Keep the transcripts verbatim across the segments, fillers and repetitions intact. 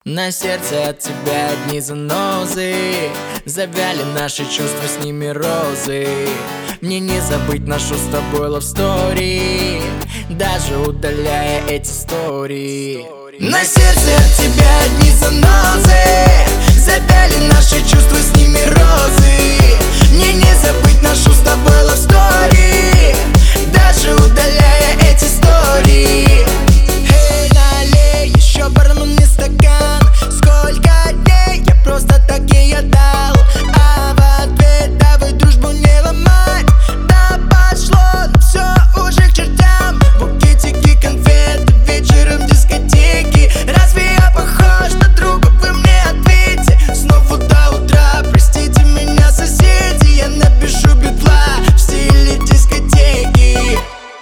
На сердце от тебя одни занозы, завяли наши чувства, с ними розы. Мне не забыть нашу с тобой love story, даже удаляя эти истории. На сердце от тебя одни занозы, завяли наши чувства, с ними розы. Мне не забыть нашу с тобой love story, даже удаляя эти истории. Эй, налей еще бармен мне стакан. Сколько дней я просто так ей отдал, а в ответ давай дружбу не ломать. Да пошло, но все уже к чертям. Букетики конфет вечером в дискотеке. Разве я похож на друга? Вы мне ответьте. Снова до утра, простите меня, соседи. Я напишу битва в стиле дискотеки.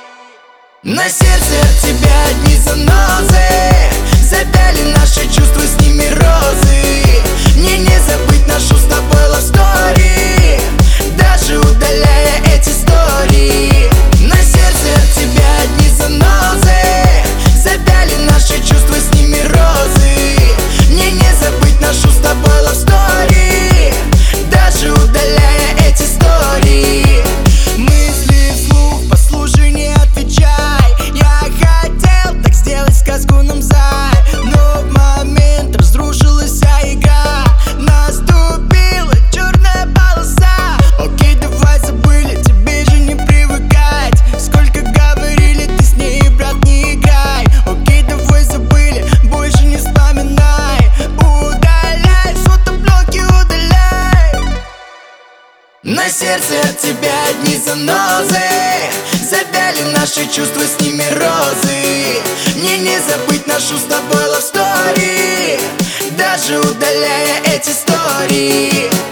На сердце от тебя одни занозы, завяли наши чувства, с ними розы. Мне не забыть нашу с тобой love story, даже удаляя эти истории. На сердце от тебя одни занозы, завяли наши чувства, с ними розы. Мне не забыть нашу с тобой love story, даже удаляя эти истории. Мысли вслух, послушай, не отвечай. Я хотел так сделать сказку нам зай, но в момент разрушилась вся игра. Наступила черная полоса. Окей, давай забыли, тебе же не привыкать. Сколько говорили, ты с ней, брат, не играй. Окей, давай забыли, больше не вспоминай. Удаляй, фотоблоки удаляй. На сердце от тебя одни занозы, завяли наши чувства, с ними розы. Мне не забыть нашу с тобой love story, даже удаляя эти истории.